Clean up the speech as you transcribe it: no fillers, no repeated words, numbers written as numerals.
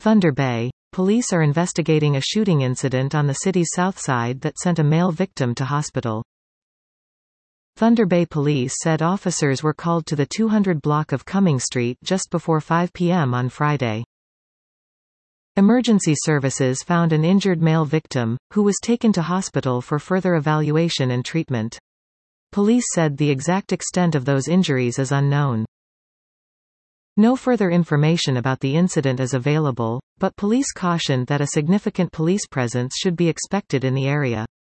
Thunder Bay. Police are investigating a shooting incident on the city's south side that sent a male victim to hospital. Thunder Bay Police said officers were called to the 200 block of Cumming Street just before 5 p.m. on Friday. Emergency services found an injured male victim, who was taken to hospital for further evaluation and treatment. Police said the exact extent of those injuries is unknown. No further information about the incident is available, but police cautioned that a significant police presence should be expected in the area.